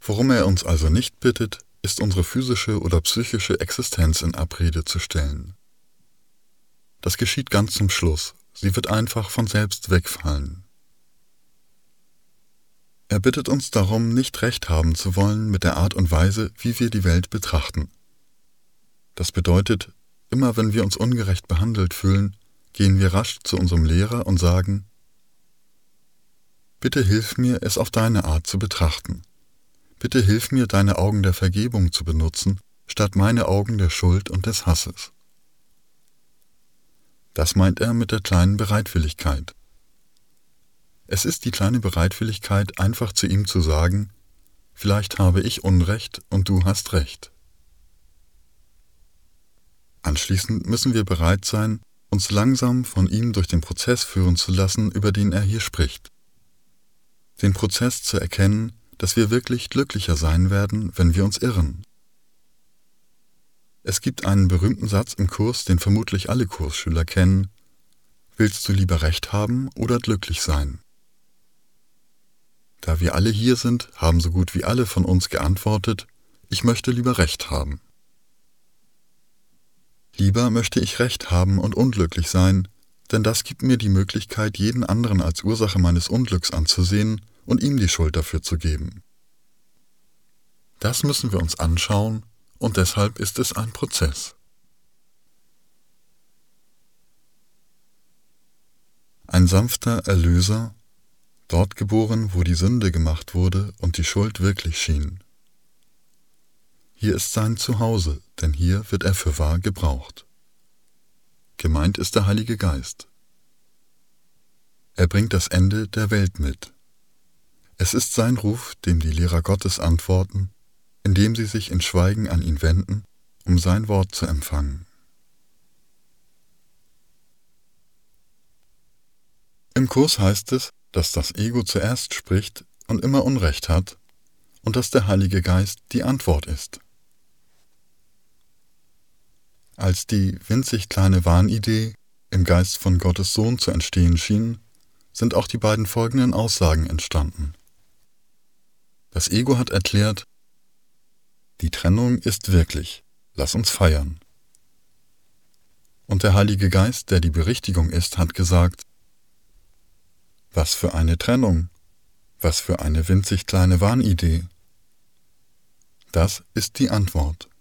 Worum er uns also nicht bittet, ist unsere physische oder psychische Existenz in Abrede zu stellen. Das geschieht ganz zum Schluss, sie wird einfach von selbst wegfallen. Er bittet uns darum, nicht recht haben zu wollen mit der Art und Weise, wie wir die Welt betrachten. Das bedeutet, immer wenn wir uns ungerecht behandelt fühlen, gehen wir rasch zu unserem Lehrer und sagen: Bitte hilf mir, es auf deine Art zu betrachten. Bitte hilf mir, deine Augen der Vergebung zu benutzen, statt meine Augen der Schuld und des Hasses. Das meint er mit der kleinen Bereitwilligkeit. Es ist die kleine Bereitwilligkeit, einfach zu ihm zu sagen: Vielleicht habe ich Unrecht und du hast Recht. Anschließend müssen wir bereit sein, uns langsam von ihm durch den Prozess führen zu lassen, über den er hier spricht. Den Prozess zu erkennen, dass wir wirklich glücklicher sein werden, wenn wir uns irren. Es gibt einen berühmten Satz im Kurs, den vermutlich alle Kursschüler kennen: Willst du lieber Recht haben oder glücklich sein? Da wir alle hier sind, haben so gut wie alle von uns geantwortet: Ich möchte lieber Recht haben. Lieber möchte ich Recht haben und unglücklich sein, denn das gibt mir die Möglichkeit, jeden anderen als Ursache meines Unglücks anzusehen und ihm die Schuld dafür zu geben. Das müssen wir uns anschauen, und deshalb ist es ein Prozess. Ein sanfter Erlöser, dort geboren, wo die Sünde gemacht wurde und die Schuld wirklich schien. Hier ist sein Zuhause, denn hier wird er fürwahr gebraucht. Gemeint ist der Heilige Geist. Er bringt das Ende der Welt mit. Es ist sein Ruf, dem die Lehrer Gottes antworten, indem sie sich in Schweigen an ihn wenden, um sein Wort zu empfangen. Im Kurs heißt es, dass das Ego zuerst spricht und immer Unrecht hat und dass der Heilige Geist die Antwort ist. Als die winzig kleine Wahnidee im Geist von Gottes Sohn zu entstehen schien, sind auch die beiden folgenden Aussagen entstanden. Das Ego hat erklärt: Die Trennung ist wirklich, lass uns feiern. Und der Heilige Geist, der die Berichtigung ist, hat gesagt: Was für eine Trennung, was für eine winzig kleine Wahnidee. Das ist die Antwort.